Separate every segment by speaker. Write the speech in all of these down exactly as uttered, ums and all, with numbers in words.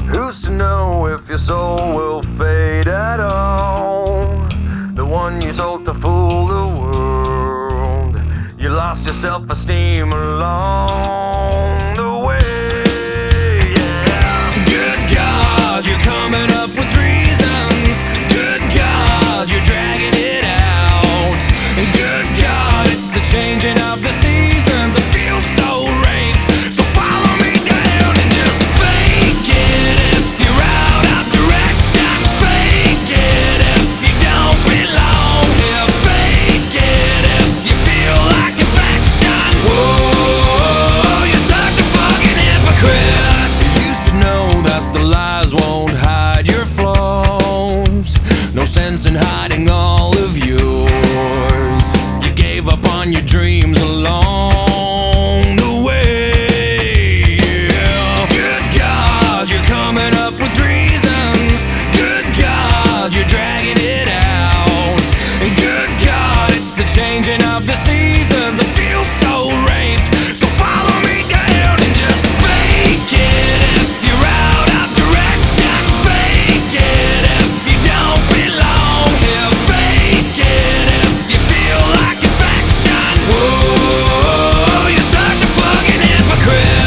Speaker 1: Who's to know if your soul will fade at all? The one you sold to fool the world. You lost your self-esteem along the way. Yeah. Good God, you're coming up with reasons. Good God, you're dragging it out. And good God, it's the changing of the seasons. I feel so raped, so follow me down and just fake it if you're out of direction. Fake it if you don't belong here. Fake it if you feel like affection. Whoa, you're such a fucking hypocrite. You should know that the lies won't hide your flaws. No sense in hiding all of yours. You gave up on your dreams along the way. Yeah. Good God, you're coming up with reasons. Good God, you're dragging it out. And good God, it's the changing of the seasons. I feel so raped, so follow me down and just fake it if you're out of direction. Fake it if you don't belong here. Fake it if you feel like affection. Whoa, you're such a fucking hypocrite.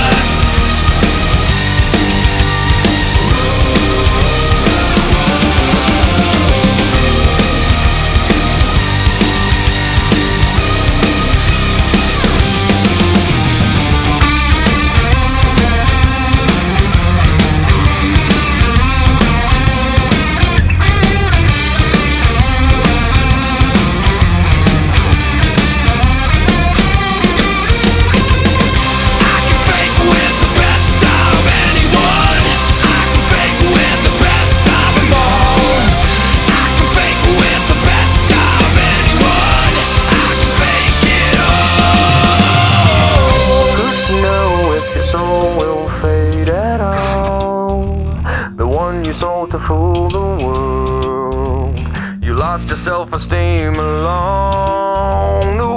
Speaker 1: You sold to fool the world. You lost your self-esteem along the